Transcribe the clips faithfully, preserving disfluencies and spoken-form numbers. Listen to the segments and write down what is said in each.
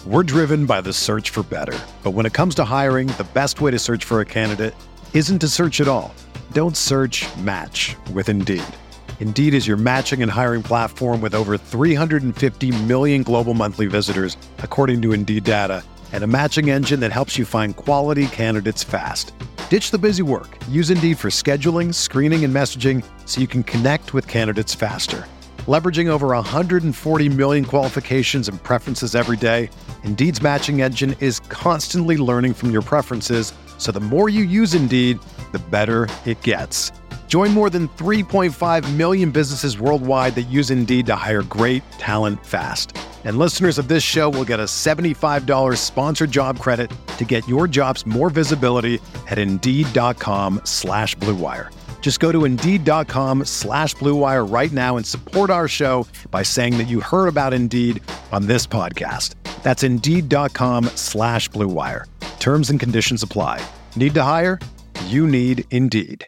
We're driven by the search for better. But when it comes to hiring, the best way to search for a candidate isn't to search at all. Don't search, match with Indeed. Indeed is your matching and hiring platform with over three hundred fifty million global monthly visitors, according to Indeed data, and a matching engine that helps you find quality candidates fast. Ditch the busy work. Use Indeed for scheduling, screening, and messaging so you can connect with candidates faster. Leveraging over one hundred forty million qualifications and preferences every day, Indeed's matching engine is constantly learning from your preferences, so the more you use Indeed, the better it gets. Join more than three point five million businesses worldwide that use Indeed to hire great talent fast. And listeners of this show will get a seventy-five dollars sponsored job credit to get your jobs more visibility at Indeed.com slash Blue Wire. Just go to Indeed.com slash Blue Wire right now and support our show by saying that you heard about Indeed on this podcast. That's Indeed.com slash Blue Wire. Terms and conditions apply. Need to hire? You need Indeed.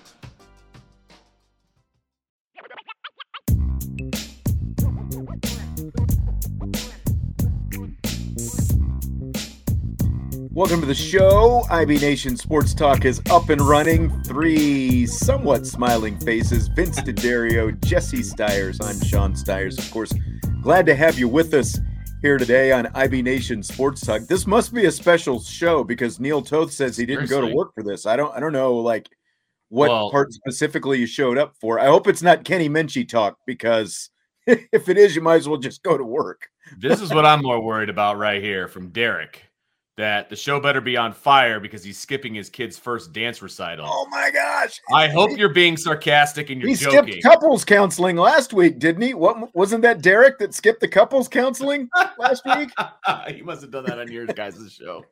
Welcome to the show. I B Nation Sports Talk is up and running. Three somewhat smiling faces. Vince D'Addario, Jesse Stiers. I'm Sean Stiers. Of course, glad to have you with us here today on I B Nation Sports Talk. This must be a special show because Neil Toth says he didn't Seriously? go to work for this. I don't I don't know like what well, part specifically you showed up for. I hope it's not Kenny Minchie talk because if it is, you might as well just go to work. This is what I'm more worried about right here from Derek. That the show better be on fire because he's skipping his kid's first dance recital. Oh, my gosh. I hope you're being sarcastic and you're he joking. He skipped couples counseling last week, didn't he? What, wasn't that Derek that skipped the couples counseling last week? He must have done that on yours guys' show.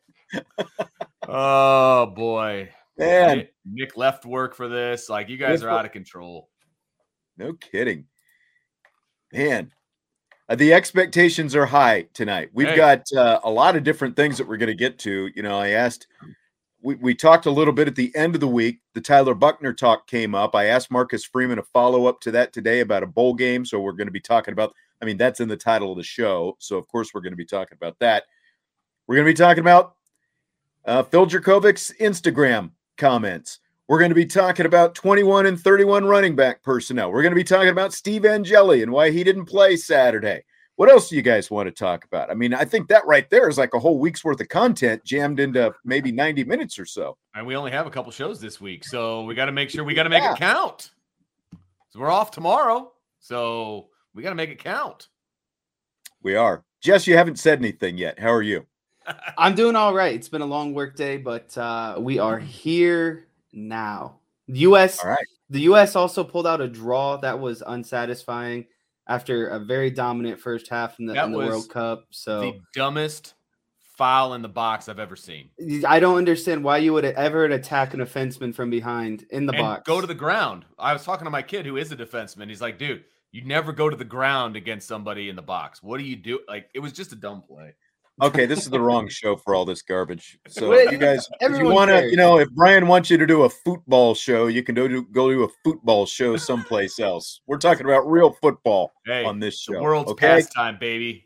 Oh, boy. Man. Nick, Nick left work for this. Like, you guys are out of control. No kidding. Man. Uh, the expectations are high tonight. We've hey. got uh, a lot of different things that we're going to get to. You know, I asked, we, we talked a little bit at the end of the week. The Tyler Buckner talk came up. I asked Marcus Freeman a follow-up to that today about a bowl game. So we're going to be talking about, I mean, that's in the title of the show. So, of course, we're going to be talking about that. We're going to be talking about uh, Phil Jurkovic's Instagram comments. We're going to be talking about twenty-one and thirty-one running back personnel. We're going to be talking about Steve Angeli and why he didn't play Saturday. What else do you guys want to talk about? I mean, I think that right there is like a whole week's worth of content jammed into maybe ninety minutes or so. And we only have a couple shows this week, so we got to make sure we got to make yeah. it count. So we're off tomorrow, so we got to make it count. We are. Jess, you haven't said anything yet. How are you? I'm doing all right. It's been a long work day, but uh, we are here now. The U S All right. The U S also pulled out a draw that was unsatisfying after a very dominant first half in the, in the World Cup. So the dumbest foul in the box I've ever seen. I don't understand why you would ever attack an offenseman from behind in the and box. Go to the ground. I was talking to my kid who is a defenseman. He's like, dude, you never go to the ground against somebody in the box. What do you do? Like, it was just a dumb play. Okay, this is the wrong show for all this garbage. So Wait, you guys, if you want to, you know, if Brian wants you to do a football show, you can go to go to a football show someplace else. We're talking about real football hey, on this show. The world's okay? pastime, baby.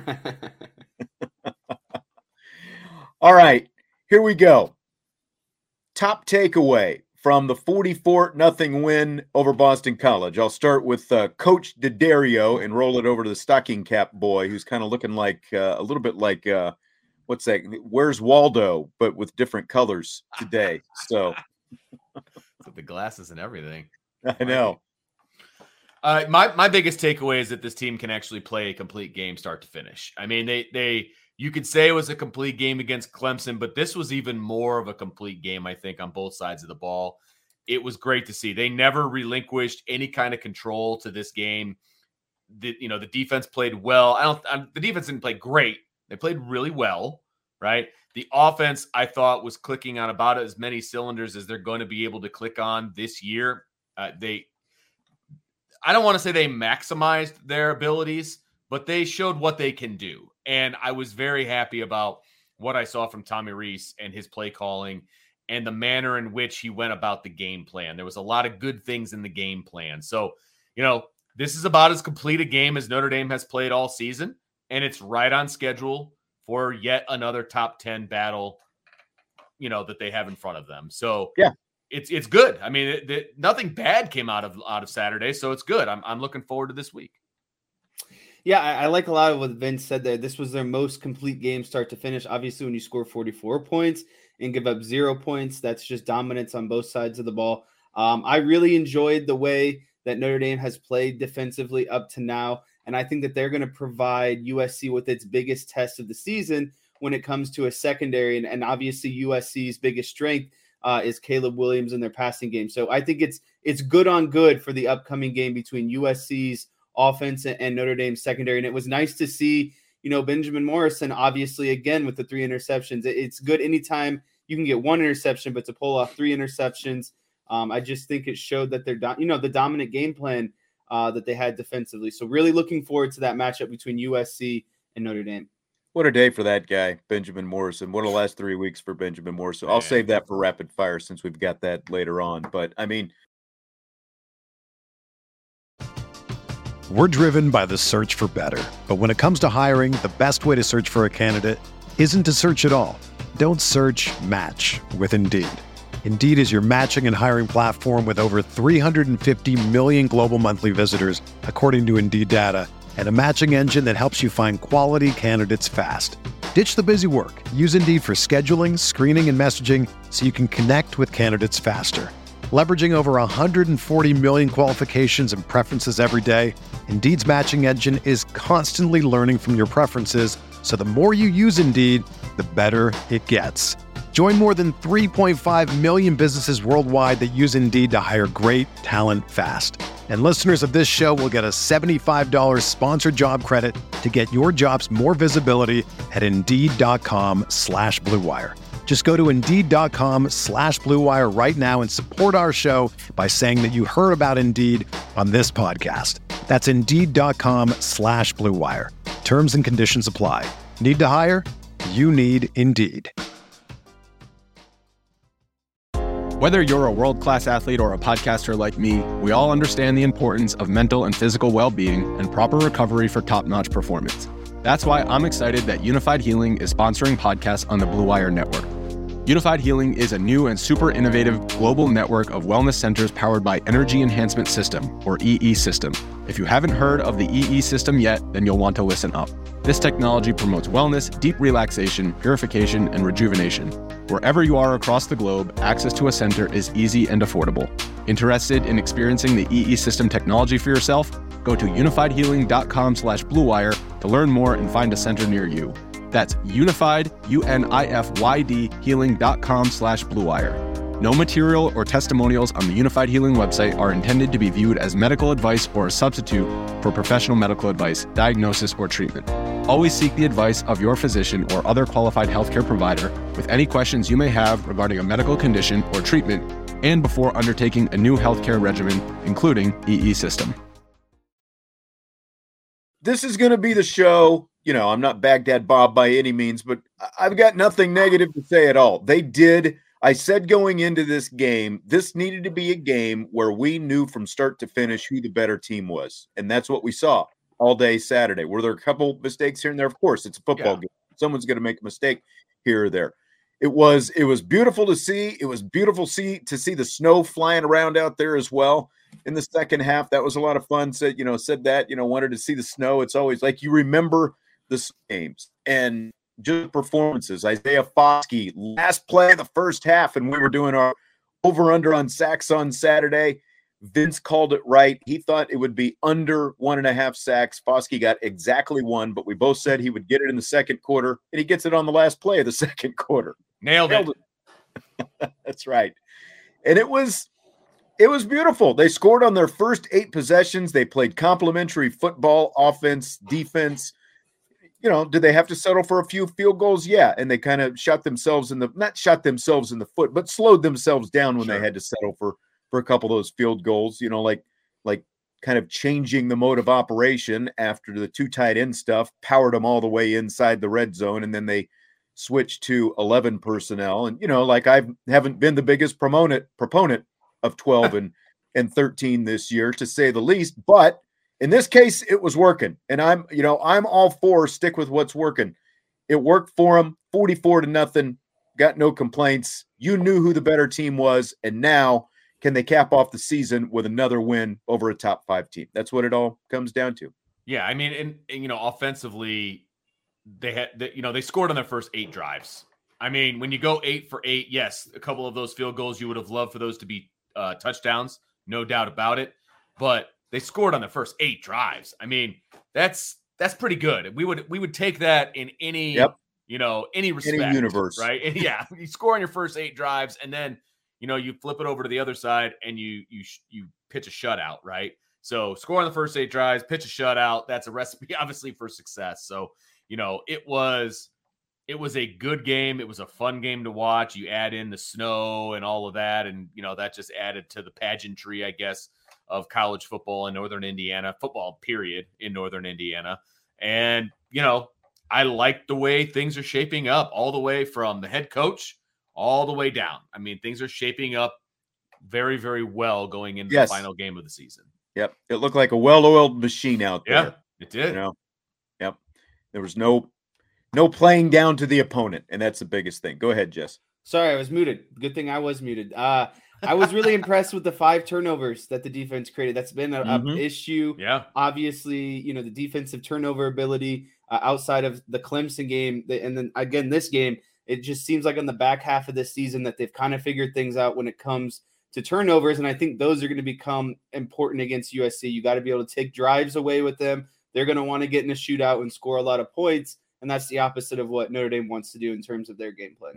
All right, here we go. Top takeaway from the forty-four nothing win over Boston College. I'll start with uh, Coach D'Addario and roll it over to the stocking cap boy, who's kind of looking like uh, a little bit like uh, what's that? Where's Waldo, but with different colors today. So with the glasses and everything. I know. Uh, my my biggest takeaway is that this team can actually play a complete game, start to finish. I mean, they they you could say it was a complete game against Clemson, but this was even more of a complete game, I think, on both sides of the ball. It was great to see. They never relinquished any kind of control to this game. The, you know, the defense played well. I don't. I, the defense didn't play great. They played really well, right? The offense, I thought, was clicking on about as many cylinders as they're going to be able to click on this year. Uh, they, I don't want to say they maximized their abilities, but they showed what they can do. And I was very happy about what I saw from Tommy Rees and his play calling and the manner in which he went about the game plan. There was a lot of good things in the game plan. So, you know, this is about as complete a game as Notre Dame has played all season, and it's right on schedule for yet another top ten battle, you know, that they have in front of them. So yeah, it's it's good. I mean, it, it, nothing bad came out of out of Saturday, so it's good. I'm I'm looking forward to this week. Yeah, I, I like a lot of what Vince said there. This was their most complete game start to finish. Obviously, when you score forty-four points and give up zero points, that's just dominance on both sides of the ball. Um, I really enjoyed the way that Notre Dame has played defensively up to now, and I think that they're going to provide U S C with its biggest test of the season when it comes to a secondary, and, and obviously U S C's biggest strength uh, is Caleb Williams in their passing game. So I think it's it's good on good for the upcoming game between U S C's offense and Notre Dame's secondary. And it was nice to see, you know, Benjamin Morrison, obviously, again, with the three interceptions. It's good anytime you can get one interception, but to pull off three interceptions, um, I just think it showed that they're, do- you know, the dominant game plan uh, that they had defensively. So really looking forward to that matchup between U S C and Notre Dame. What a day for that guy, Benjamin Morrison. What a last three weeks for Benjamin Morrison. I'll save that for rapid fire since we've got that later on. But, I mean, we're driven by the search for better. But when it comes to hiring, the best way to search for a candidate isn't to search at all. Don't search, match with Indeed. Indeed is your matching and hiring platform with over three hundred fifty million global monthly visitors, according to Indeed data, and a matching engine that helps you find quality candidates fast. Ditch the busy work. Use Indeed for scheduling, screening, and messaging so you can connect with candidates faster. Leveraging over one hundred forty million qualifications and preferences every day, Indeed's matching engine is constantly learning from your preferences, so the more you use Indeed, the better it gets. Join more than three point five million businesses worldwide that use Indeed to hire great talent fast. And listeners of this show will get a seventy-five dollars sponsored job credit to get your jobs more visibility at Indeed.com slash Blue Wire. Just go to Indeed.com slash Blue Wire right now and support our show by saying that you heard about Indeed on this podcast. That's Indeed.com slash Blue Wire. Terms and conditions apply. Need to hire? You need Indeed. Whether you're a world-class athlete or a podcaster like me, we all understand the importance of mental and physical well-being and proper recovery for top-notch performance. That's why I'm excited that Unified Healing is sponsoring podcasts on the Blue Wire Network. Unified Healing is a new and super innovative global network of wellness centers powered by Energy Enhancement System, or E E System. If you haven't heard of the E E System yet, then you'll want to listen up. This technology promotes wellness, deep relaxation, purification, and rejuvenation. Wherever you are across the globe, access to a center is easy and affordable. Interested in experiencing the E E System technology for yourself? Go to unifiedhealing.com slash bluewire to learn more and find a center near you. That's unified, U N I F Y D, healing.com slash bluewire. No material or testimonials on the Unified Healing website are intended to be viewed as medical advice or a substitute for professional medical advice, diagnosis, or treatment. Always seek the advice of your physician or other qualified healthcare provider with any questions you may have regarding a medical condition or treatment and before undertaking a new healthcare regimen, including E E System. This is going to be the show. You know, I'm not Baghdad Bob by any means, but I've got nothing negative to say at all. They did. I said going into this game, this needed to be a game where we knew from start to finish who the better team was. And that's what we saw all day Saturday. Were there a couple mistakes here and there? Of course, it's a football yeah. game. Someone's going to make a mistake here or there. It was it was beautiful to see. It was beautiful see, to see the snow flying around out there as well in the second half. That was a lot of fun. Said, you know, said that, you know, wanted to see the snow. It's always like you remember the games and just performances. Isaiah Foskey, last play of the first half, and we were doing our over-under on sacks on Saturday. Vince called it right. He thought it would be under one and a half sacks. Foskey got exactly one, but we both said he would get it in the second quarter, and he gets it on the last play of the second quarter. Nailed, Nailed it. it. That's right. And it was it was beautiful. They scored on their first eight possessions. They played complementary football, offense, defense. You know, did they have to settle for a few field goals? Yeah. And they kind of shot themselves in the, not shot themselves in the foot, but slowed themselves down when sure. they had to settle for, for a couple of those field goals, you know, like, like kind of changing the mode of operation after the two tight end stuff, powered them all the way inside the red zone. And then they switched to eleven personnel. And, you know, like I haven't been the biggest proponent proponent of twelve and, and thirteen this year, to say the least, but in this case, it was working, and I'm, you know, I'm all for stick with what's working. It worked for them, forty-four to nothing. Got no complaints. You knew who the better team was, and now can they cap off the season with another win over a top five team? That's what it all comes down to. Yeah, I mean, and, and you know, offensively, they had, they, you know, they scored on their first eight drives. I mean, when you go eight for eight, yes, a couple of those field goals, you would have loved for those to be uh, touchdowns, no doubt about it. But they scored on the first eight drives. I mean, that's that's pretty good. We would we would take that in any yep. you know any respect, any universe, right? And yeah, you score on your first eight drives, and then you know you flip it over to the other side, and you you you pitch a shutout, right? So score on the first eight drives, pitch a shutout. That's a recipe, obviously, for success. So you know it was. It was a good game. It was a fun game to watch. You add in the snow and all of that, and you know that just added to the pageantry, I guess, of college football in Northern Indiana, football period in Northern Indiana. And you know, I like the way things are shaping up, all the way from the head coach all the way down. I mean, things are shaping up very, very well going into yes. the final game of the season. Yep, it looked like a well-oiled machine out there. Yeah, it did. You know, yep, there was no. No playing down to the opponent, and that's the biggest thing. Go ahead, Jess. Sorry, I was muted. Good thing I was muted. Uh, I was really impressed with the five turnovers that the defense created. That's been an mm-hmm. issue. Yeah. Obviously, you know, the defensive turnover ability uh, outside of the Clemson game. And then, again, this game, it just seems like on the back half of this season that they've kind of figured things out when it comes to turnovers. And I think those are going to become important against U S C. You got to be able to take drives away with them. They're going to want to get in a shootout and score a lot of points. And that's the opposite of what Notre Dame wants to do in terms of their game plan.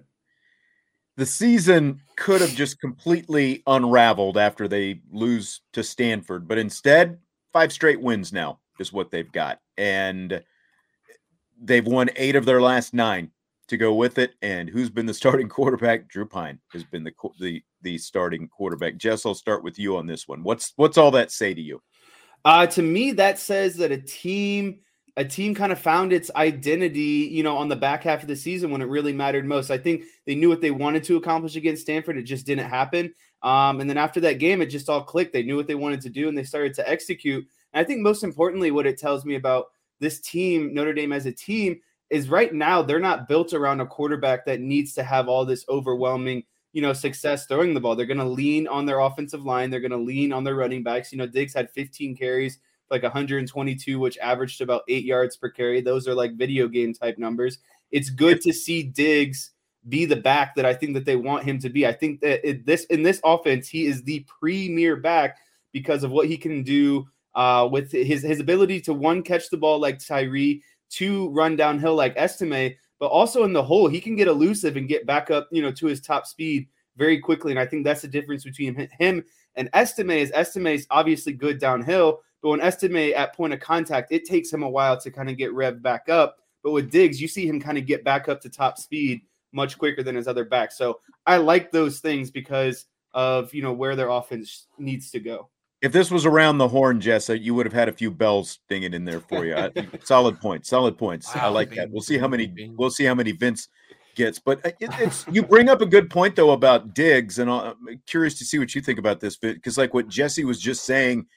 The season could have just completely unraveled after they lose to Stanford, but instead, five straight wins now is what they've got. And they've won eight of their last nine to go with it. And who's been the starting quarterback? Drew Pyne has been the the, the starting quarterback. Jess, I'll start with you on this one. What's, what's all that say to you? Uh, to me, that says that a team – a team kind of found its identity, you know, on the back half of the season when it really mattered most. I think they knew what they wanted to accomplish against Stanford. It just didn't happen. Um, and then after that game, it just all clicked. They knew what they wanted to do, and they started to execute. And I think most importantly, what it tells me about this team, Notre Dame as a team, is right now they're not built around a quarterback that needs to have all this overwhelming, you know, success throwing the ball. They're going to lean on their offensive line. They're going to lean on their running backs. You know, Diggs had fifteen carries, like one hundred twenty-two, which averaged about eight yards per carry. Those are like video game type numbers. It's good to see Diggs be the back that I think that they want him to be. I think that it, this in this offense, he is the premier back because of what he can do uh, with his, his ability to, one, catch the ball like Tyree, two, run downhill like Estime, but also in the hole, he can get elusive and get back up, you know, to his top speed very quickly. And I think that's the difference between him and Estime. Is Estime is obviously good downhill, but when Estime at point of contact, it takes him a while to kind of get revved back up. But with Diggs, you see him kind of get back up to top speed much quicker than his other backs. So I like those things because of, you know, where their offense needs to go. If this was around the horn, Jessa, you would have had a few bells dinging in there for you. Solid points, solid points. Wow, I like bing, that. We'll see how many. Bing. We'll see how many Vince gets. But it, it's you bring up a good point though about Diggs, and I'm curious to see what you think about this, because like what Jesse was just saying.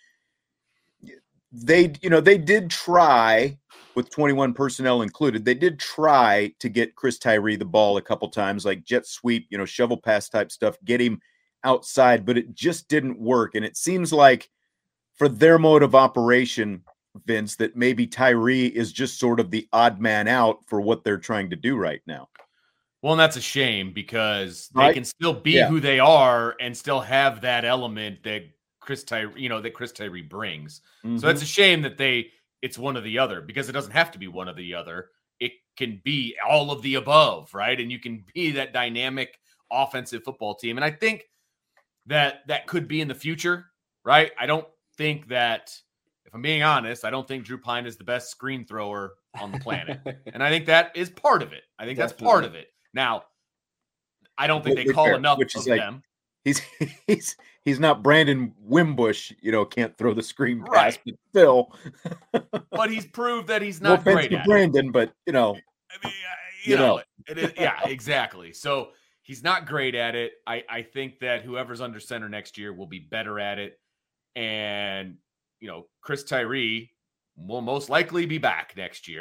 They, you know, they did try with twenty-one personnel included. They did try to get Chris Tyree the ball a couple times, like jet sweep, you know, shovel pass type stuff, get him outside, but it just didn't work. And it seems like for their mode of operation, Vince, that maybe Tyree is just sort of the odd man out for what they're trying to do right now. Well, and that's a shame because they right? can still be yeah. who they are and still have that element that Chris Tyree, you know, that Chris Tyree brings. Mm-hmm. So it's a shame that they, it's one or the other, because it doesn't have to be one or the other. It can be all of the above, right? And you can be that dynamic offensive football team. And I think that that could be in the future, right? I don't think that, if I'm being honest, I don't think Drew Pyne is the best screen thrower on the planet. And I think that is part of it. I think Definitely. that's part of it. Now, I don't think they call fair, enough which is of like, them. He's he's he's not Brandon Wimbush, you know, can't throw the screen pass, right. but still. But he's proved that he's not no great at Brandon, it. but you know, I mean, you, you know, know. It is, yeah, exactly. So he's not great at it. I I think that whoever's under center next year will be better at it, and you know, Chris Tyree will most likely be back next year.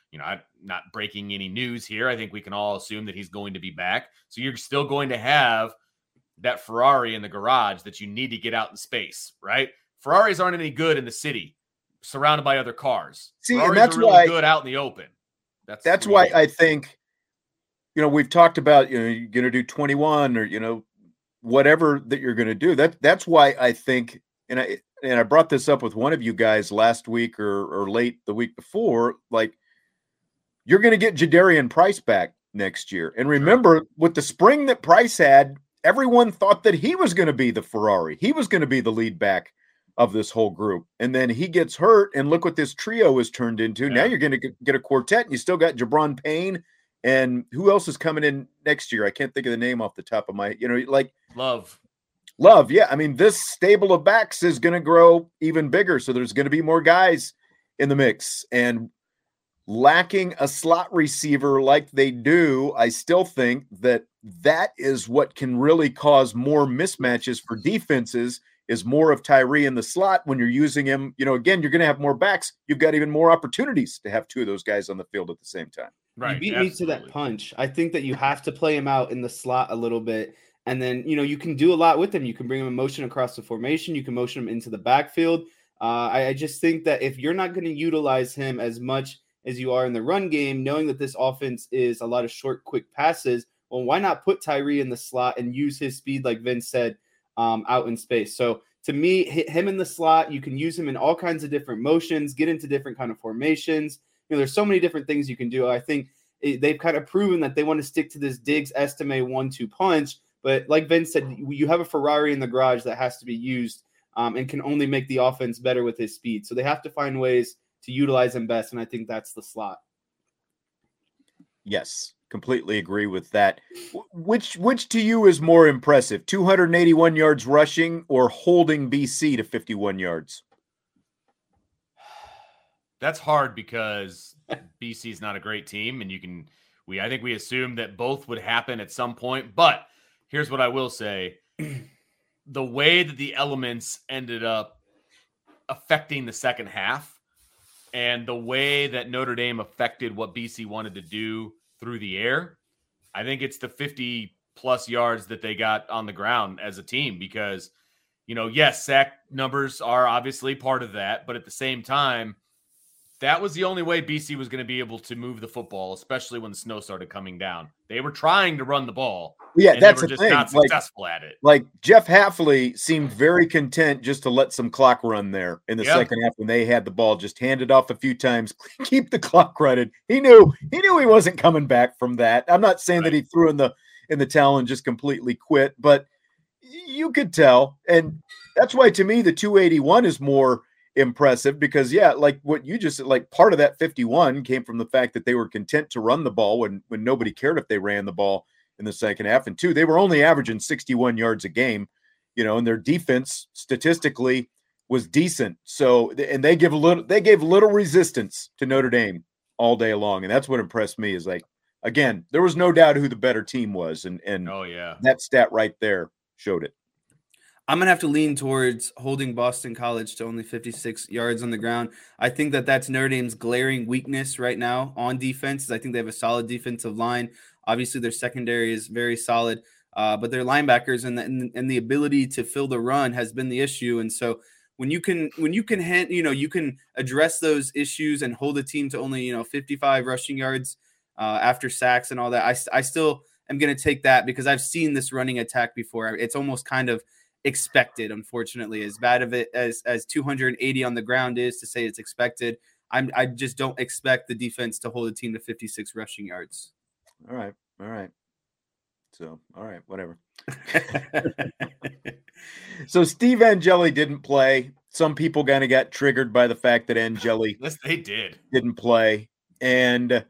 you know, I'm not breaking any news here. I think we can all assume that he's going to be back. So you're still going to have that Ferrari in the garage that you need to get out in space, right? Ferraris aren't any good in the city, surrounded by other cars. See, Ferraris and that's are really why, good out in the open. That's that's why I think, you know, we've talked about, you know, you're going to do twenty-one or, you know, whatever that you're going to do. That that's why I think, and I and I brought this up with one of you guys last week or or late the week before, like you're going to get Jadarian Price back next year. And remember, with the spring that Price had, everyone thought that he was going to be the Ferrari. He was going to be the lead back of this whole group. And then he gets hurt, and look what this trio has turned into. Yeah. Now you're going to get a quartet, and you still got Jabron Payne. And who else is coming in next year? I can't think of the name off the top of my, you know, like Love. Love. Yeah. I mean, this stable of backs is going to grow even bigger. So there's going to be more guys in the mix. And lacking a slot receiver like they do, I still think that that is what can really cause more mismatches for defenses, is more of Tyree in the slot when you're using him. You know, again, you're going to have more backs. You've got even more opportunities to have two of those guys on the field at the same time. Right. You beat absolutely. me to that punch. I think that you have to play him out in the slot a little bit. And then, you know, you can do a lot with him. You can bring him in motion across the formation. You can motion him into the backfield. Uh, I, I just think that if you're not going to utilize him as much as you are in the run game, knowing that this offense is a lot of short, quick passes, well, why not put Tyree in the slot and use his speed, like Vince said, um, out in space? So to me, hit him in the slot, you can use him in all kinds of different motions, get into different kind of formations. You know, there's so many different things you can do. I think it, they've kind of proven that they want to stick to this Diggs Estime one two punch. But like Vince said, you have a Ferrari in the garage that has to be used um, and can only make the offense better with his speed. So they have to find ways to utilize him best, and I think that's the slot. Yes, completely agree with that. Which which to you is more impressive, two hundred eighty-one yards rushing or holding B C to fifty-one yards? That's hard because B C is not a great team, and you can we I think we assumed that both would happen at some point. But here's what I will say: the way that the elements ended up affecting the second half, and the way that Notre Dame affected what B C wanted to do through the air, I think it's the fifty plus yards that they got on the ground as a team. Because, you know, yes, sack numbers are obviously part of that, but at the same time, that was the only way B C was going to be able to move the football, especially when the snow started coming down. They were trying to run the ball. Yeah, and that's they were the just thing. not successful like, at it. Like Jeff Hafley seemed very content just to let some clock run there in the yep. second half when they had the ball, just hand it off a few times, keep the clock running. He knew he knew he wasn't coming back from that. I'm not saying right. that he threw in the in the towel and just completely quit, but you could tell. And that's why to me the two eighty-one is more impressive, because yeah, like what you just said, like part of that fifty-one came from the fact that they were content to run the ball when when nobody cared if they ran the ball in the second half. And two, they were only averaging sixty-one yards a game, you know, and their defense statistically was decent. So, and they give a little, they gave little resistance to Notre Dame all day long. And that's what impressed me is like, again, there was no doubt who the better team was. And, and oh yeah, that stat right there showed it. I'm going to have to lean towards holding Boston College to only fifty-six yards on the ground. I think that that's Notre Dame's glaring weakness right now on defense. I think they have a solid defensive line. Obviously, their secondary is very solid, uh, but their linebackers and the, and, and the ability to fill the run has been the issue. And so when you can, when you can, hand, you know, you can address those issues and hold a team to only, you know, fifty-five rushing yards uh, after sacks and all that, I, I still am going to take that because I've seen this running attack before. It's almost kind of expected, unfortunately, as bad of it as as two hundred eighty on the ground is to say it's expected. I'm I just don't expect the defense to hold a team to fifty-six rushing yards. All right. All right. So, all right, whatever. So Steve Angeli didn't play. Some people kind of got triggered by the fact that Angeli yes, they did. didn't play. And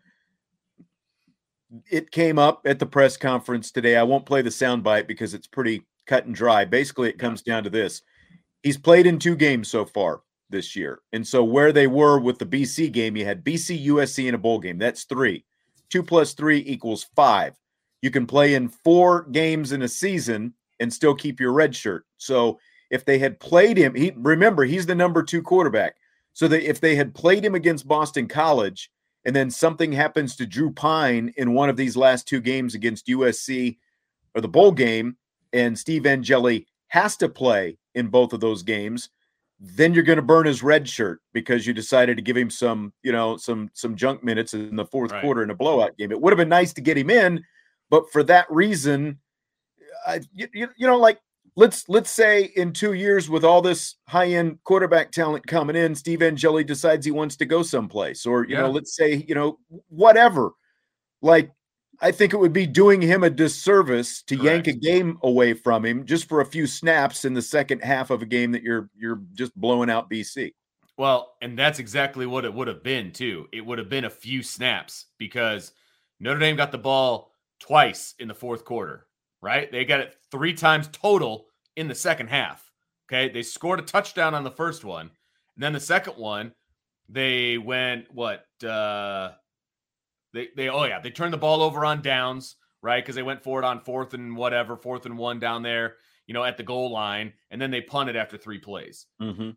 it came up at the press conference today. I won't play the soundbite because it's pretty cut and dry. Basically, it comes down to this. He's played in two games so far this year. And so where they were with the B C game, you had B C, U S C in a bowl game. That's three. Two plus three equals five. You can play in four games in a season and still keep your red shirt. So if they had played him, he remember, he's the number two quarterback. So that if they had played him against Boston College and then something happens to Drew Pine in one of these last two games against U S C or the bowl game, and Steve Angeli has to play in both of those games, then you're going to burn his red shirt because you decided to give him some, you know, some some junk minutes in the fourth right. quarter in a blowout game. It would have been nice to get him in, but for that reason, I, you, you know, like let's let's say in two years with all this high-end quarterback talent coming in, Steve Angeli decides he wants to go someplace, or you yeah. know, let's say you know whatever. Like, I think it would be doing him a disservice to Correct. yank a game away from him just for a few snaps in the second half of a game that you're you're just blowing out B C. Well, and that's exactly what it would have been too. It would have been a few snaps because Notre Dame got the ball twice in the fourth quarter, right? They got it three times total in the second half. Okay. They scored a touchdown on the first one. And then the second one, they went, what, uh, They, they, oh yeah, they turned the ball over on downs, right? Because they went for it on fourth and whatever, fourth and one down there, you know, at the goal line, and then they punted after three plays. Mm-hmm.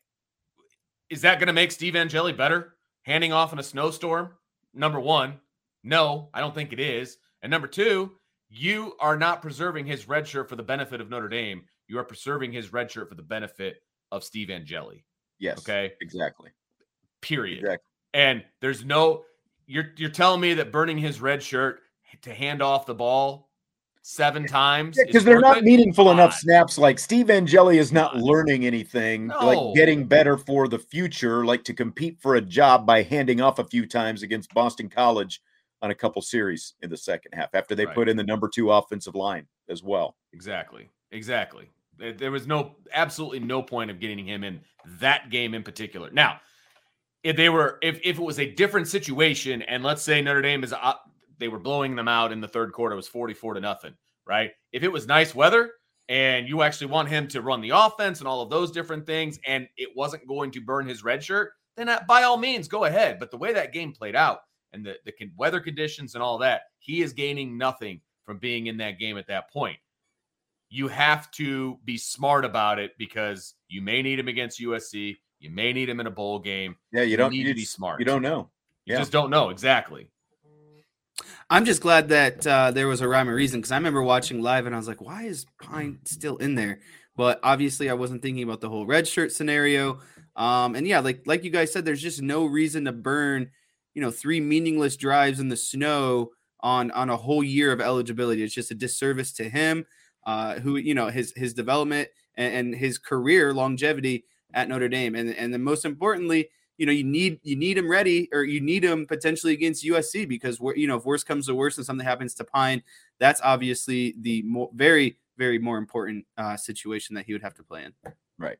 Is that going to make Steve Angeli better? Handing off in a snowstorm? Number one, no, I don't think it is. And number two, you are not preserving his red shirt for the benefit of Notre Dame. You are preserving his red shirt for the benefit of Steve Angeli. Yes. Okay. Exactly. Period. Exactly. And there's no. You're you're telling me that burning his red shirt to hand off the ball seven times because yeah, they're not it? meaningful God. enough snaps. Like Steve Angeli is not God. learning anything, no. like getting better for the future, like to compete for a job by handing off a few times against Boston College on a couple series in the second half after they right. put in the number two offensive line as well. Exactly, exactly. There was no absolutely no point of getting him in that game in particular. Now. If they were, if, if it was a different situation, and let's say Notre Dame is, uh, they were blowing them out in the third quarter, it was forty-four to nothing, right? If it was nice weather and you actually want him to run the offense and all of those different things, and it wasn't going to burn his red shirt, then uh, by all means, go ahead. But the way that game played out and the, the weather conditions and all that, he is gaining nothing from being in that game at that point. You have to be smart about it because you may need him against U S C. You may need him in a bowl game. Yeah, you, you don't need you, to be smart. You don't know. You yeah. just don't know. Exactly. I'm just glad that uh, there was a rhyme or reason because I remember watching live and I was like, why is Pine still in there? But obviously I wasn't thinking about the whole red shirt scenario. Um, and yeah, like like you guys said, there's just no reason to burn, you know, three meaningless drives in the snow on, on a whole year of eligibility. It's just a disservice to him, uh, who, you know, his his development and, and his career longevity at Notre Dame. And, and then most importantly, you know, you need, you need him ready or you need him potentially against U S C because we're, you know, if worse comes to worse and something happens to Pine, that's obviously the more, very, very more important uh, situation that he would have to play in. Right.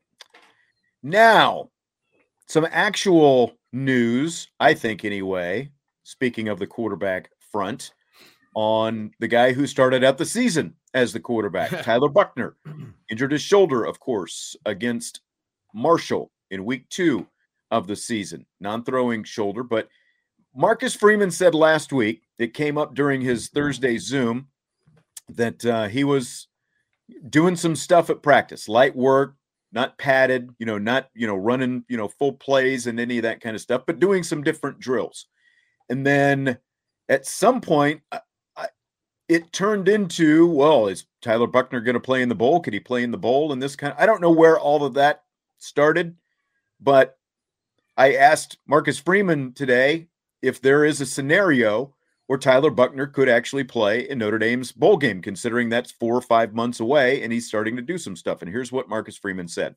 Now, some actual news, I think anyway, speaking of the quarterback front, on the guy who started out the season as the quarterback, Tyler Buchner, injured his shoulder, of course, against Marshall in week two of the season, non-throwing shoulder. But Marcus Freeman said last week, it came up during his Thursday Zoom, that uh, he was doing some stuff at practice, light work, not padded, you know, not, you know, running, you know, full plays and any of that kind of stuff, but doing some different drills. And then at some point, I, I, it turned into, well, is Tyler Buchner going to play in the bowl? Could he play in the bowl? And this kind of, I don't know where all of that started, but I asked Marcus Freeman today if there is a scenario where Tyler Buchner could actually play in Notre Dame's bowl game, considering that's four or five months away and he's starting to do some stuff. And here's what Marcus Freeman said.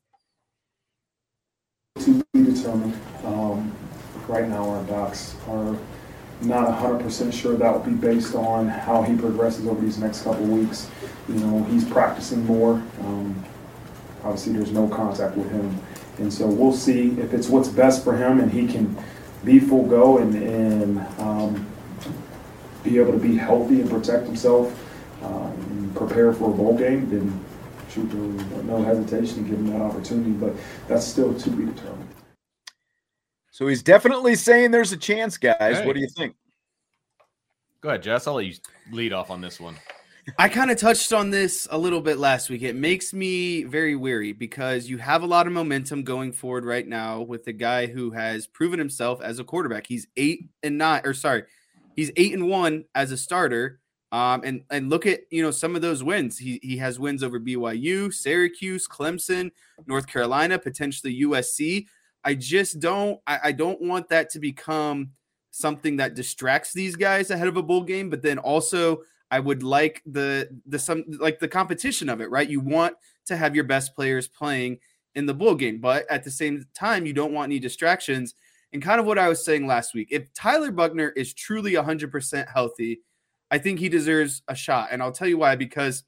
To be determined. Um, right now our docs are not one hundred percent sure. That will be based on how he progresses over these next couple of weeks. You know, he's practicing more. Um, obviously, there's no contact with him. And so we'll see if it's what's best for him and he can be full go and, and um, be able to be healthy and protect himself uh, and prepare for a bowl game, then shoot, no hesitation to give him that opportunity. But that's still to be determined. So he's definitely saying there's a chance, guys. Hey. What do you think? Go ahead, Jess. I'll let you lead off on this one. I kind of touched on this a little bit last week. It makes me very weary because you have a lot of momentum going forward right now with the guy who has proven himself as a quarterback. He's eight and nine, or sorry, he's eight and one as a starter. Um, and and look at you know some of those wins. He he has wins over B Y U, Syracuse, Clemson, North Carolina, potentially U S C. I just don't. I, I don't want that to become something that distracts these guys ahead of a bowl game. But then also, I would like the the some like the competition of it, right? You want to have your best players playing in the bowl game, but at the same time, you don't want any distractions. And kind of what I was saying last week, if Tyler Buchner is truly one hundred percent healthy, I think he deserves a shot. And I'll tell you why, because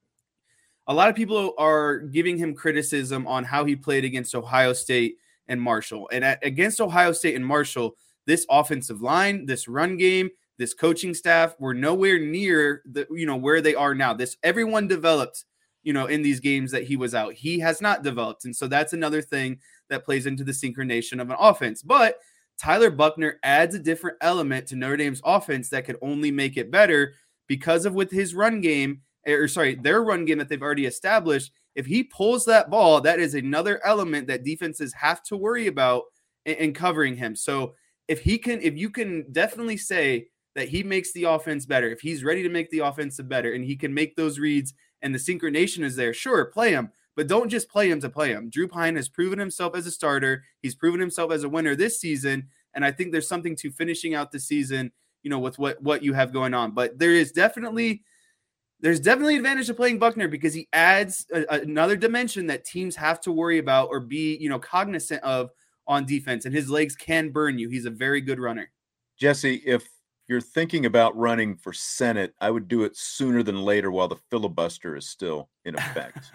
a lot of people are giving him criticism on how he played against Ohio State and Marshall. And at, against Ohio State and Marshall, this offensive line, this run game, this coaching staff were nowhere near the, you know, where they are now. This everyone developed, you know, in these games that he was out. He has not developed. And so that's another thing that plays into the synchronization of an offense. But Tyler Buchner adds a different element to Notre Dame's offense that could only make it better because of with his run game, or sorry, their run game that they've already established. If he pulls that ball, that is another element that defenses have to worry about in, in covering him. So if he can, if you can definitely say that he makes the offense better, if he's ready to make the offense better and he can make those reads and the synchronization is there, sure, play him, but don't just play him to play him. Drew Pyne has proven himself as a starter. He's proven himself as a winner this season. And I think there's something to finishing out the season, you know, with what, what you have going on. But there is definitely, there's definitely advantage to playing Buchner because he adds a, another dimension that teams have to worry about or be, you know, cognizant of on defense. And his legs can burn you. He's a very good runner. Jesse, if you're thinking about running for Senate, I would do it sooner than later while the filibuster is still in effect.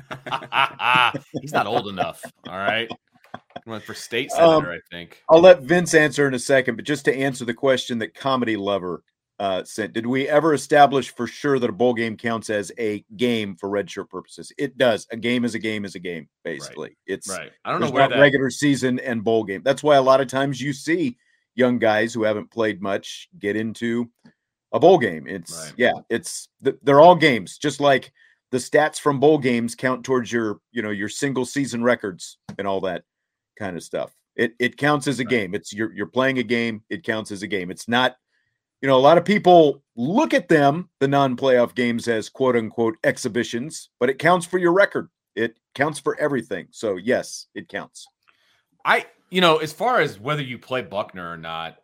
He's not old enough. All right. He went for state senator, um, I think. I'll let Vince answer in a second, but just to answer the question that Comedy Lover uh, sent, did we ever establish for sure that a bowl game counts as a game for redshirt purposes? It does. A game is a game is a game, basically. Right. It's right. I don't know where that regular season and bowl game. That's why a lot of times you see young guys who haven't played much get into a bowl game. It's right. yeah, it's they're all games, just like the stats from bowl games count towards your, you know, your single season records and all that kind of stuff. It it counts as a right. game. It's you're you're playing a game. It counts as a game. It's not, you know, a lot of people look at them, the non-playoff games, as quote unquote exhibitions, but it counts for your record. It counts for everything. So yes, it counts. I You know, as far as whether you play Buchner or not,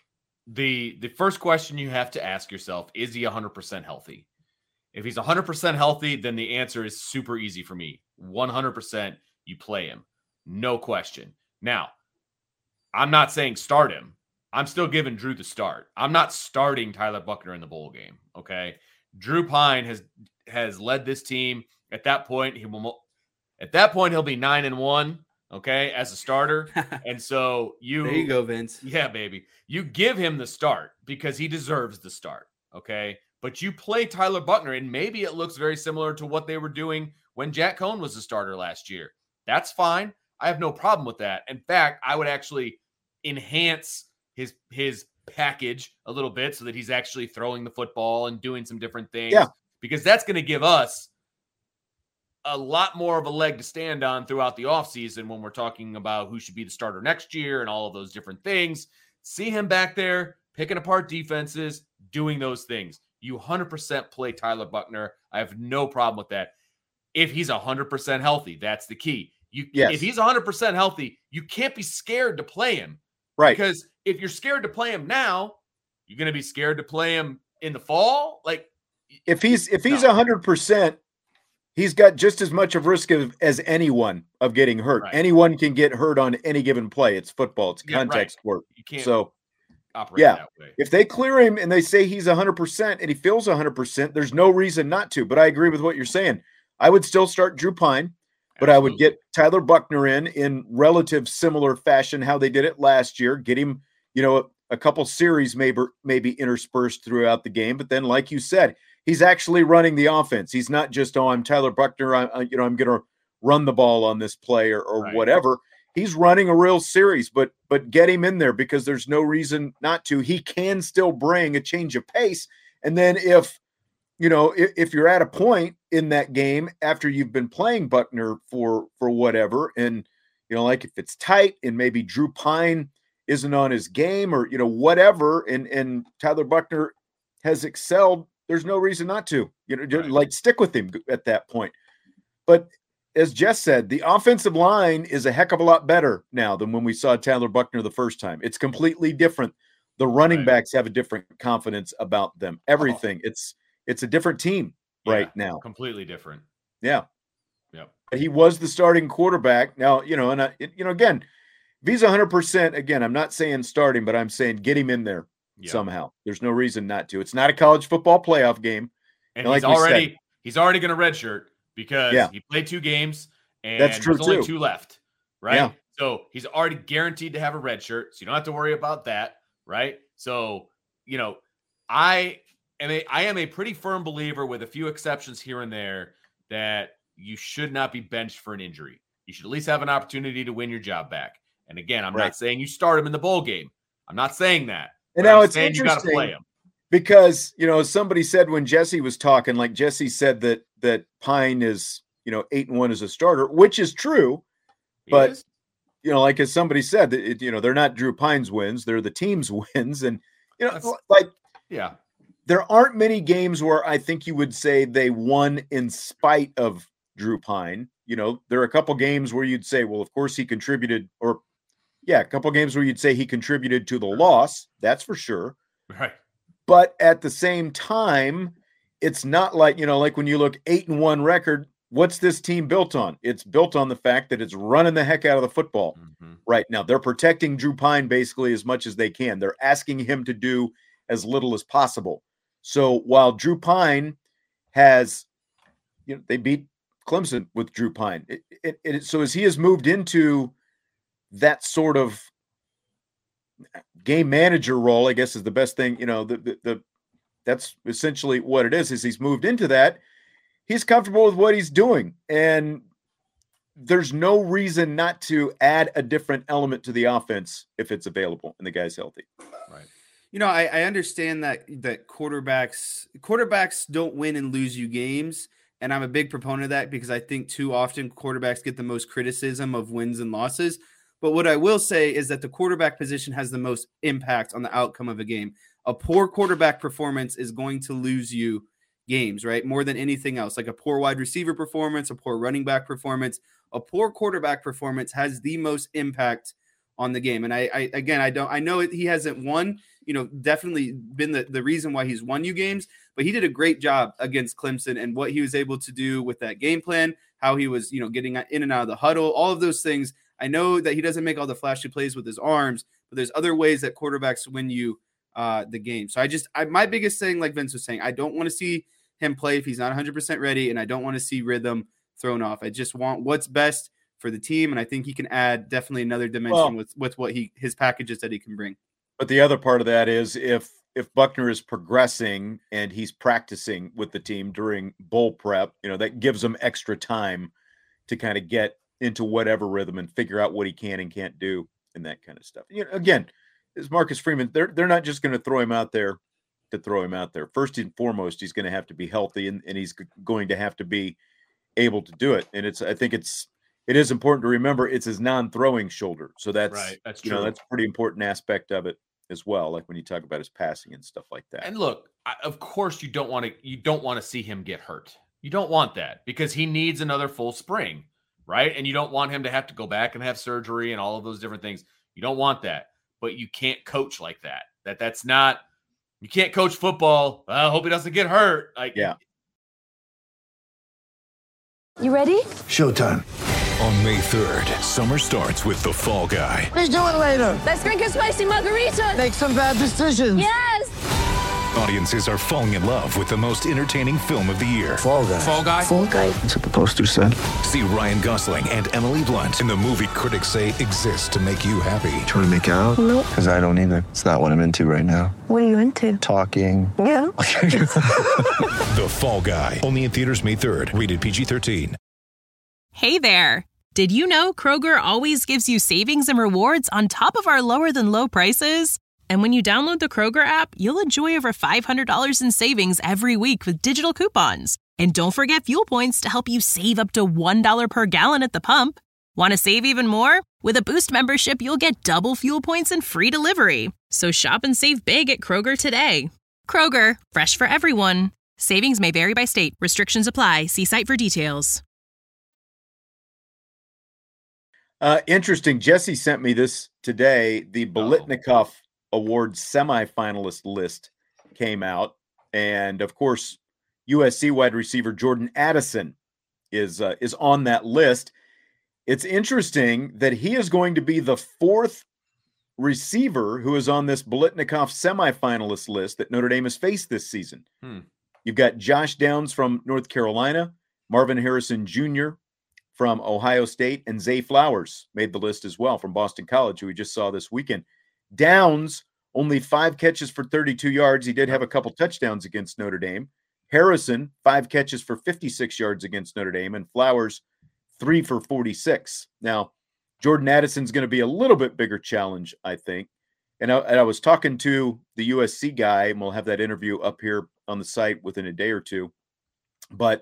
the the first question you have to ask yourself, is he one hundred percent healthy? If he's one hundred percent healthy, then the answer is super easy for me. one hundred percent you play him. No question. Now, I'm not saying start him. I'm still giving Drew the start. I'm not starting Tyler Buchner in the bowl game, okay? Drew Pyne has has led this team. At that point, he will at that point he'll be nine and one. Okay, as a starter. And so you there you go, Vince. Yeah, baby. You give him the start because he deserves the start. Okay. But you play Tyler Buchner, and maybe it looks very similar to what they were doing when Jack Cohn was a starter last year. That's fine. I have no problem with that. In fact, I would actually enhance his his package a little bit so that he's actually throwing the football and doing some different things. Yeah. Because that's going to give us a lot more of a leg to stand on throughout the offseason when we're talking about who should be the starter next year and all of those different things. See him back there, picking apart defenses, doing those things. You one hundred percent play Tyler Buchner. I have no problem with that. If he's one hundred percent healthy, that's the key. You, yes. If he's one hundred percent healthy, you can't be scared to play him. Right. Because if you're scared to play him now, you're going to be scared to play him in the fall. Like if he's, if he's one hundred percent, he's got just as much of risk of, as anyone of getting hurt. Right. Anyone can get hurt on any given play. It's football. It's yeah, context right. work. You can't so, operate yeah, that way. If they clear him and they say he's one hundred percent and he feels one hundred percent, there's no reason not to. But I agree with what you're saying. I would still start Drew Pyne, but Absolutely. I would get Tyler Buchner in in relative similar fashion how they did it last year. Get him, you know, a, a couple series maybe maybe interspersed throughout the game. But then, like you said, he's actually running the offense. He's not just, oh, I'm Tyler Buchner. I, I you know, I'm going to run the ball on this play or, or right. whatever. He's running a real series, but but get him in there because there's no reason not to. He can still bring a change of pace. And then if you know, if, if you're at a point in that game after you've been playing Buckner for for whatever, and you know, like if it's tight and maybe Drew Pine isn't on his game or you know whatever, and and Tyler Buckner has excelled, there's no reason not to. You know, right. like stick with him at that point. But as Jess said, the offensive line is a heck of a lot better now than when we saw Tyler Buckner the first time. It's completely different. The running right. backs have a different confidence about them. Everything. Oh. It's it's a different team yeah, right now. Completely different. Yeah. Yeah. He was the starting quarterback. Now, you know, and I, you know, again, if he's one hundred percent, again, I'm not saying starting, but I'm saying get him in there yeah. somehow. There's no reason not to. It's not a college football playoff game. And, and he's like already said, he's already going to redshirt because yeah. he played two games and That's true there's only too. two left, right? Yeah. So he's already guaranteed to have a red shirt, so you don't have to worry about that, right? So, you know, I am a I am a pretty firm believer, with a few exceptions here and there, that you should not be benched for an injury. You should at least have an opportunity to win your job back. And again, I'm right. not saying you start him in the bowl game. I'm not saying that. And now I'm it's saying interesting you got to play him. Because, you know, somebody said when Jesse was talking, like Jesse said that that Pine is, you know, eight and one as a starter, which is true. He but, is. you know, like as somebody said, that it, you know, they're not Drew Pine's wins. They're the team's wins. And, you know, That's, like, yeah, there aren't many games where I think you would say they won in spite of Drew Pine. You know, there are a couple games where you'd say, well, of course he contributed, or yeah, a couple games where you'd say he contributed to the loss. That's for sure. Right. But at the same time, it's not like, you know, like when you look eight and one record, what's this team built on? It's built on the fact that it's running the heck out of the football mm-hmm. right now. They're protecting Drew Pine basically as much as they can. They're asking him to do as little as possible. So while Drew Pine has, you know, they beat Clemson with Drew Pine. It, it, it, so as he has moved into that sort of game manager role, I guess is the best thing, you know, the, the, the that's essentially what it is, is he's moved into that. He's comfortable with what he's doing. And there's no reason not to add a different element to the offense if it's available and the guy's healthy. Right. You know, I, I understand that, that quarterbacks, quarterbacks don't win and lose you games. And I'm a big proponent of that because I think too often quarterbacks get the most criticism of wins and losses. But what I will say is that the quarterback position has the most impact on the outcome of a game. A poor quarterback performance is going to lose you games, right? More than anything else, like a poor wide receiver performance, a poor running back performance, a poor quarterback performance has the most impact on the game. And I, I again, I don't, I know he hasn't won, you know, definitely been the, the reason why he's won you games, but he did a great job against Clemson and what he was able to do with that game plan, how he was, you know, getting in and out of the huddle, all of those things. I know that he doesn't make all the flashy plays with his arms, but there's other ways that quarterbacks win you uh, the game. So I just, I, my biggest thing, like Vince was saying, I don't want to see him play if he's not one hundred percent ready, and I don't want to see rhythm thrown off. I just want what's best for the team, and I think he can add definitely another dimension well, with, with what he his packages that he can bring. But the other part of that is if if Buckner is progressing and he's practicing with the team during bowl prep, you know, that gives him extra time to kind of get into whatever rhythm and figure out what he can and can't do and that kind of stuff. You know, again, as Marcus Freeman, they're they're not just going to throw him out there to throw him out there. First and foremost, he's going to have to be healthy and, and he's going to have to be able to do it. And it's, I think it's, it is important to remember it's his non-throwing shoulder. So that's, right. That's you true. know, that's a pretty important aspect of it as well. Like when you talk about his passing and stuff like that. And look, I, of course you don't want to, you don't want to see him get hurt. You don't want that because he needs another full spring, right? And you don't want him to have to go back and have surgery and all of those different things. You don't want that, but you can't coach like that. That that's not, you can't coach football. I hope he doesn't get hurt. Like, yeah. You ready? Showtime. On May third, summer starts with The Fall Guy. Let's do it later. Let's drink a spicy margarita. Make some bad decisions. Yes. Audiences are falling in love with the most entertaining film of the year. Fall Guy. Fall Guy. Fall Guy. That's what the poster said. See Ryan Gosling and Emily Blunt in the movie critics say exists to make you happy. Trying to make it out? Nope. Because I don't either. It's not what I'm into right now. What are you into? Talking. Yeah. The Fall Guy. Only in theaters May third. Rated P G thirteen. Hey there. Did you know Kroger always gives you savings and rewards on top of our lower than low prices? And when you download the Kroger app, you'll enjoy over five hundred dollars in savings every week with digital coupons. And don't forget fuel points to help you save up to one dollar per gallon at the pump. Want to save even more? With a Boost membership, you'll get double fuel points and free delivery. So shop and save big at Kroger today. Kroger, fresh for everyone. Savings may vary by state. Restrictions apply. See site for details. Uh, interesting. Jesse sent me this today. The Biletnikoff oh. Award semifinalist list came out. And, of course, U S C wide receiver Jordan Addison is uh, is on that list. It's interesting that he is going to be the fourth receiver who is on this Biletnikoff semifinalist list that Notre Dame has faced this season. Hmm. You've got Josh Downs from North Carolina, Marvin Harrison Junior from Ohio State, and Zay Flowers made the list as well from Boston College, who we just saw this weekend. Downs, only five catches for thirty-two yards. He did have a couple touchdowns against Notre Dame. Harrison, five catches for fifty-six yards against Notre Dame, and Flowers, three for forty-six. Now, Jordan Addison's going to be a little bit bigger challenge, I think. And I, and I was talking to the U S C guy, and we'll have that interview up here on the site within a day or two. But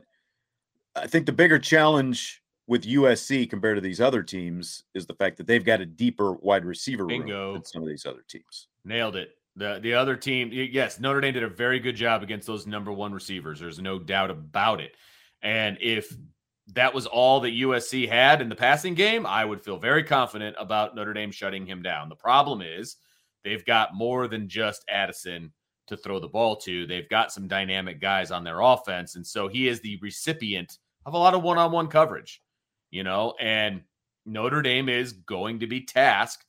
I think the bigger challenge with U S C compared to these other teams is the fact that they've got a deeper wide receiver room Bingo. than some of these other teams. Nailed it. The the other team, yes, Notre Dame did a very good job against those number one receivers. There's no doubt about it. And if that was all that U S C had in the passing game, I would feel very confident about Notre Dame shutting him down. The problem is they've got more than just Addison to throw the ball to. They've got some dynamic guys on their offense. And so he is the recipient of a lot of one-on-one coverage, you know, and Notre Dame is going to be tasked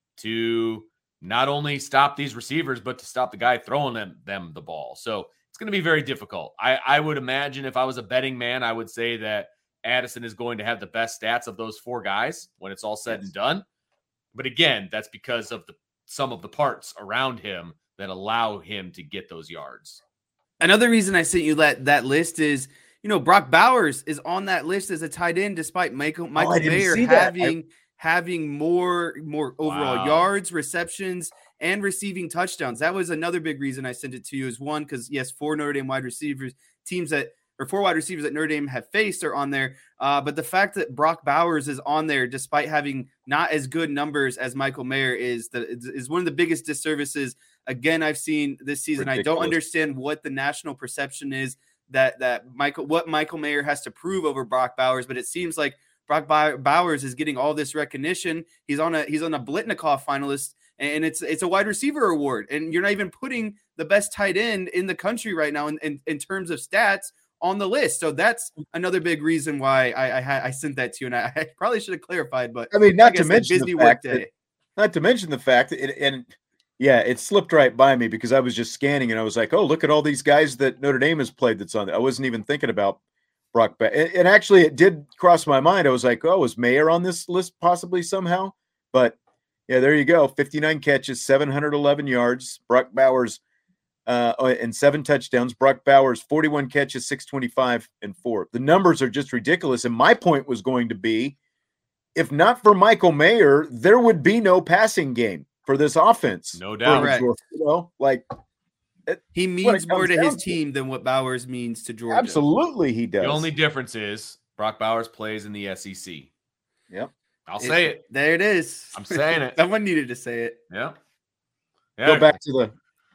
to not only stop these receivers, but to stop the guy throwing them, them the ball. So it's going to be very difficult. I, I would imagine if I was a betting man, I would say that Addison is going to have the best stats of those four guys when it's all said yes. and done. But again, that's because of the some of the parts around him that allow him to get those yards. Another reason I sent you that, that list is, you know, Brock Bowers is on that list as a tight end, despite Michael, Michael oh, Mayer having, I... having more, more overall wow. yards, receptions, and receiving touchdowns. That was another big reason I sent it to you, is one, because yes, four Notre Dame wide receivers, teams that, or four wide receivers that Notre Dame have faced are on there. Uh, but the fact that Brock Bowers is on there, despite having not as good numbers as Michael Mayer, is the, is one of the biggest disservices, again, I've seen this season. Ridiculous. I don't understand what the national perception is that, that Michael, what Michael Mayer has to prove over Brock Bowers, but it seems like Brock Bowers is getting all this recognition. He's on a, he's on a Biletnikoff finalist, and it's, it's a wide receiver award. And you're not even putting the best tight end in the country right now in, in, in terms of stats on the list. So that's another big reason why I I, I sent that to you, and I, I probably should have clarified. But I mean, not I to mention busy the fact work day. That, not to mention the fact that, it, and yeah, it slipped right by me because I was just scanning and I was like, oh, look at all these guys that Notre Dame has played that's on there. I wasn't even thinking about Brock. Ba- and, and actually, it did cross my mind. I was like, oh, is Mayer on this list possibly somehow? But yeah, there you go. fifty-nine catches, seven hundred eleven yards. Brock Bowers. Uh, and seven touchdowns. Brock Bowers, forty-one catches, six twenty-five, and four. The numbers are just ridiculous. And my point was going to be, if not for Michael Mayer, there would be no passing game for this offense. No doubt. You know, like it, he means more to his to. team than what Bowers means to Georgia. Absolutely, he does. The only difference is Brock Bowers plays in the S E C. Yep. I'll it, say it. There it is. I'm saying it. Someone needed to say it. Yeah. yeah. Go back to the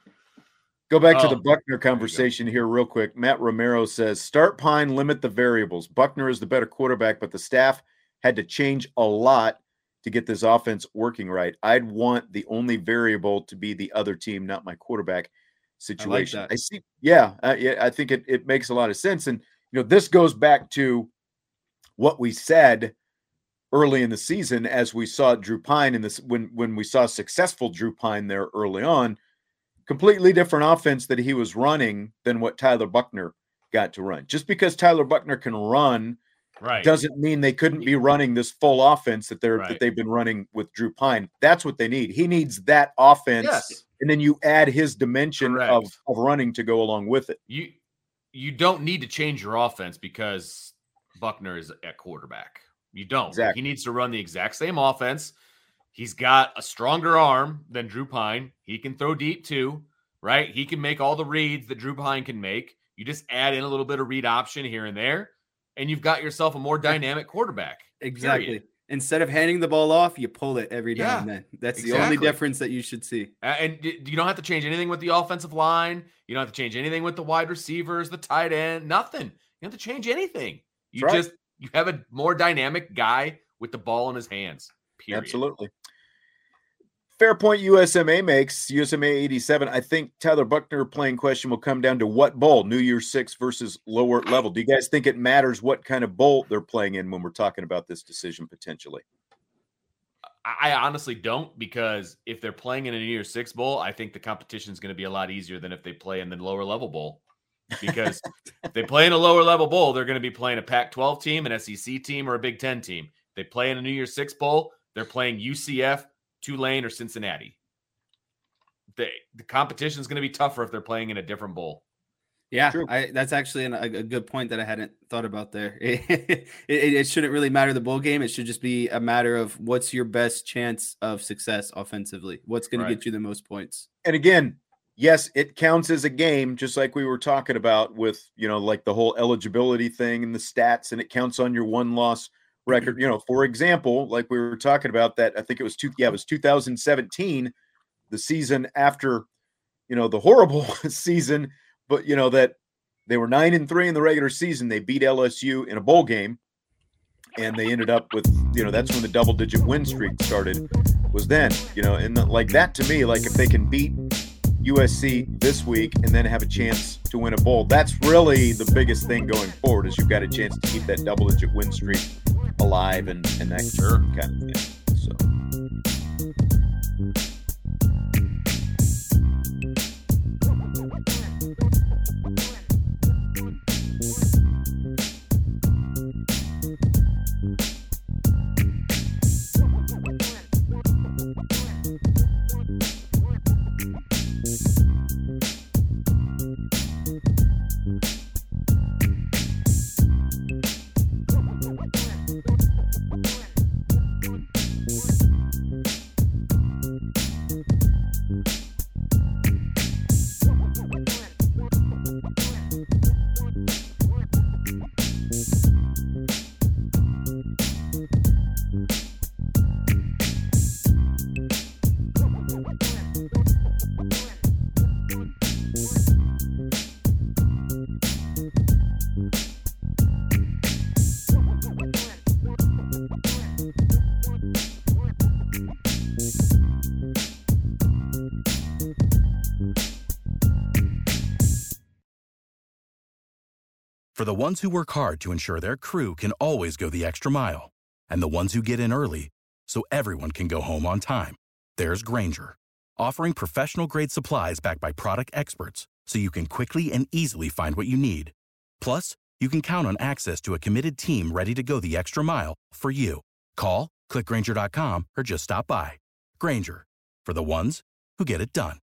Go back oh, to the Buckner conversation here real quick. Matt Romero says, start Pine, limit the variables. Buckner is the better quarterback, but the staff had to change a lot to get this offense working right. I'd want the only variable to be the other team, not my quarterback situation. I, like I see. Yeah, uh, yeah, I think it, it makes a lot of sense. And, you know, this goes back to what we said early in the season as we saw Drew Pine in this, when, when we saw successful Drew Pine there early on. Completely different offense that he was running than what Tyler Buckner got to run. Just because Tyler Buckner can run right. doesn't mean they couldn't be running this full offense that they're right. that they've been running with Drew Pine. That's what they need. He needs that offense, yes. and then you add his dimension Correct. of, of running to go along with it. You you don't need to change your offense because Buckner is at quarterback. You don't. Exactly. He needs to run the exact same offense. He's got a stronger arm than Drew Pine. He can throw deep too, right? He can make all the reads that Drew Pine can make. You just add in a little bit of read option here and there, and you've got yourself a more dynamic quarterback. Exactly. Period. Instead of handing the ball off, you pull it every now Yeah, and then. That's exactly. the only difference that you should see. Uh, and you don't have to change anything with the offensive line. You don't have to change anything with the wide receivers, the tight end, nothing. You don't have to change anything. You That's right. just you have a more dynamic guy with the ball in his hands. Period. Absolutely. Fair point U S M A makes, U S M A eighty-seven. I think Tyler Buckner playing question will come down to what bowl, New Year's Six versus lower level. Do you guys think it matters what kind of bowl they're playing in when we're talking about this decision potentially? I honestly don't, because if they're playing in a New Year's Six bowl, I think the competition is going to be a lot easier than if they play in the lower level bowl. Because if they play in a lower level bowl, they're going to be playing a Pac twelve team, an S E C team, or a Big Ten team. If they play in a New Year's Six bowl, they're playing U C F, Tulane, or Cincinnati. They, the competition is going to be tougher if they're playing in a different bowl. Yeah, I, that's actually an, a, a good point that I hadn't thought about there. It, it, it shouldn't really matter the bowl game. It should just be a matter of what's your best chance of success offensively. What's going Right. to get you the most points? And again, yes, it counts as a game, just like we were talking about with, you know, like the whole eligibility thing and the stats, and it counts on your one-loss record. You know, for example, like we were talking about that, I think it was two, yeah, it was two thousand seventeen, the season after, you know, the horrible season, but you know that they were nine and three in the regular season. They beat L S U in a bowl game, and they ended up with, you know, that's when the double-digit win streak started. Was then, you know, and the, like that to me, like if they can beat U S C this week and then have a chance to win a bowl, that's really the biggest thing going forward. Is you've got a chance to keep that double-digit win streak alive and and that sure kind of thing. So. For the ones who work hard to ensure their crew can always go the extra mile, and the ones who get in early so everyone can go home on time, there's Grainger, offering professional-grade supplies backed by product experts so you can quickly and easily find what you need. Plus, you can count on access to a committed team ready to go the extra mile for you. Call, click Grainger dot com, or just stop by. Grainger, for the ones who get it done.